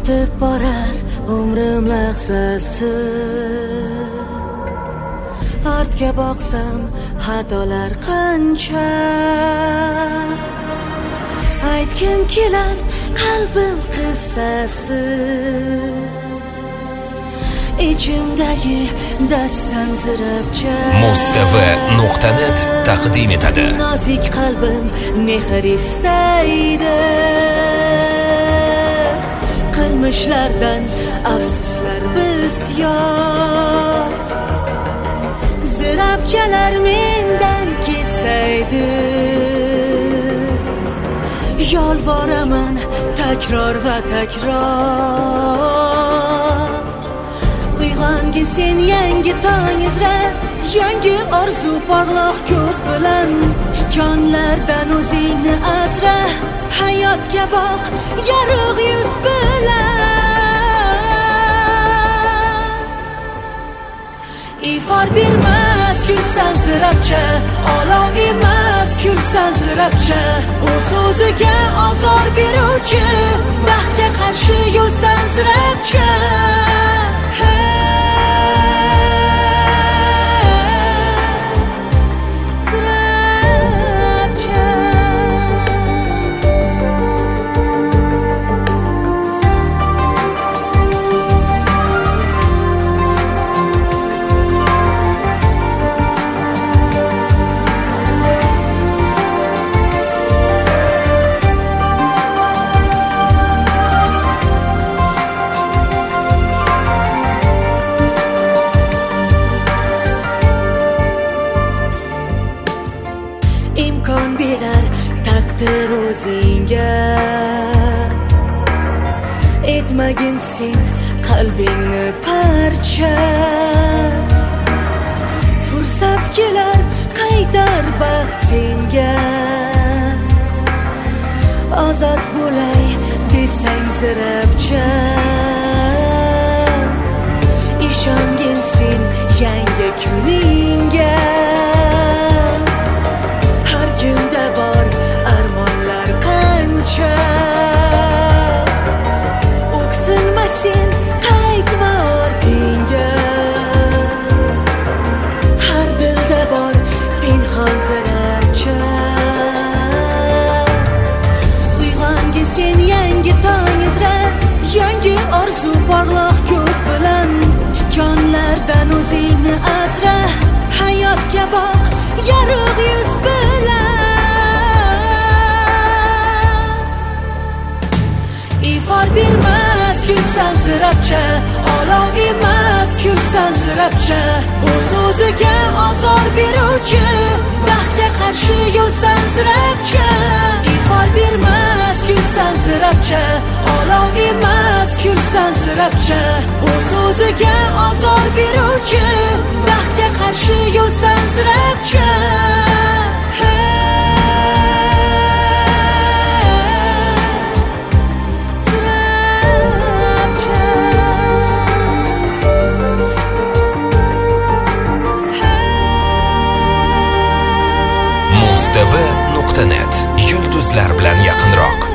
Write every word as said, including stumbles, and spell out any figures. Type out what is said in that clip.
o'tib borar umrim lahzasi. Ortga boqsam xatolar qancha, aytgim kelar qalbim qissasi. İçimdagi dard sanzirabcha Mustv nuqta net taqdim etadi. Nozik qalbim mehr istaydi, qilmishlardan afsuslar bisyor. Zirabchalar mendan ketsaydi, yolvoraman takror va takror. Uyg'ongin sen yangi tong izra, yangi orzu porloq ko'z bilan. Tikonlardan o'zingni asra, hayotga boq yorug' yuz bilan. Ifor bermas gulsan zirabcha, olov emas kulsan zirabcha. O'z o'ziga ozor beruvchi, baxtga qarshi yo'lsan zirabcha. İmkon berar taqdir o'zingga, etmagin sen qalbingni parcha. Fursat kelar qaydar baxt senga, ozod bo'lay desang zirabcha. Ishongin sen yangi kuningga, kunda bor armonlar qancha. O'ksinma sen qaytma ortingga, har dilda bor pinhon zirabcha. Uyg'ongin sen yangi tong izra, yangi orzu porloq ko'z bilan. Tikonlardan o'zingni asra, hayotga boq yorug' yuz bilan. Ifor bermas gulsan zirabcha, olov emas kulsan zirabcha. O'z o'ziga ozor beruvchi, baxtga qarshi yo'lsan zirabcha. Ifor bermas gulsan zirabcha, olov emas kulsan zirabcha. O'z o'ziga ozor beruvchi, baxtga qarshi yo'lsan zirabcha. Mustv nuqta net yulduzlar bilan yaqinroq.